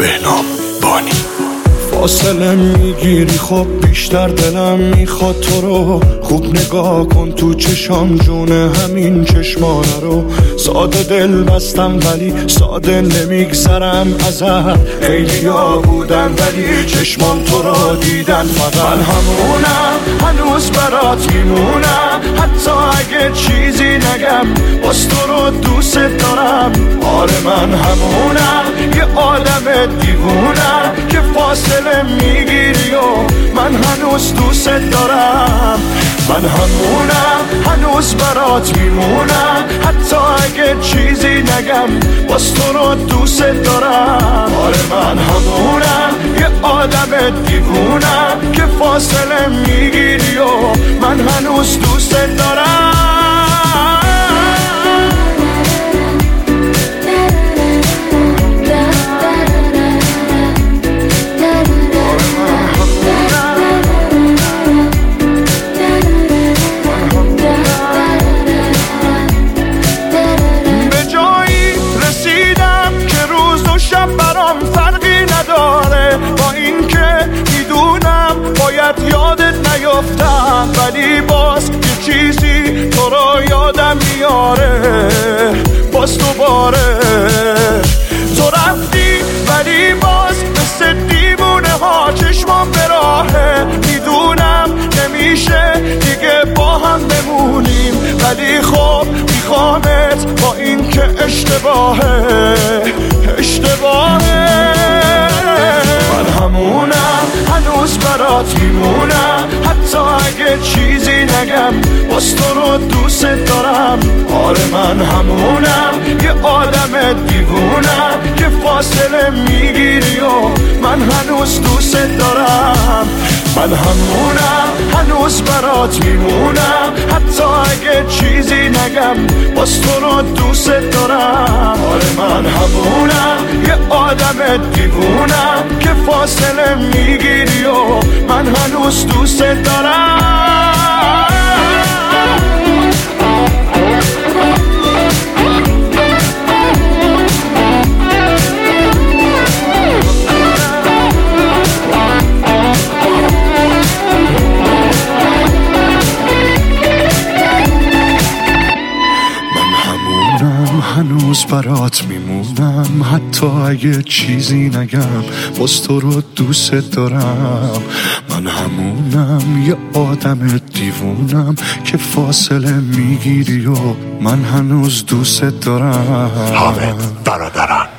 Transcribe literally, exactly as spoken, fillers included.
بهنام بانی. فاصله میگیری خب بیشتر دلم میخواد تو رو خوب نگاه کن تو چشام جونه همین چشمانه رو. ساده دل بستم ولی ساده نمیگذرم ازت. خیلی ها بودن ولی چشمان تو رو دیدن فقط. من همونم هنوز برات میمونم حتی اگه چیزی نگم باز تو رو دوست دارم. آره من همونم یه آدم دیوونم که فاصله میگیری و من هنوز دوست دارم. من همونم هنوز برات میمونم حتی اگه چیزی نگم باز تو رو دوست دارم. آره من همونم یه آدم دیوونم که فاصله میگیری و من هنوز دوست دارم. یادت نیفتم ولی باز یه چیزی تو رو یادم میاره باز دوباره. تو رفتی ولی باز مثل دیوونه ها چشمام به راهه. میدونم نمیشه دیگه با هم بمونیم ولی خب میخوامت با این که اشتباهه اشتباهه. من همونم هنوز برات میمونم حتی اگه چیزی نگم باز تو رو دوست دارم. آره من همونم یه آدم دیوونم که فاصله میگیری و من هنوز دوست دارم. من همونم هنوز برات میمونم حتی اگه چیزی نگم باز تو رو دوست دارم. آره من همونم یه آدم دیوونم که فاصله میگیری و من هنوز دوست دارم. هنوز برات میمونم حتی اگه چیزی نگم باز تو رو دوست دارم. من همونم یه آدم دیوونم که فاصله میگیری و من هنوز دوست دارم. حامد برادران.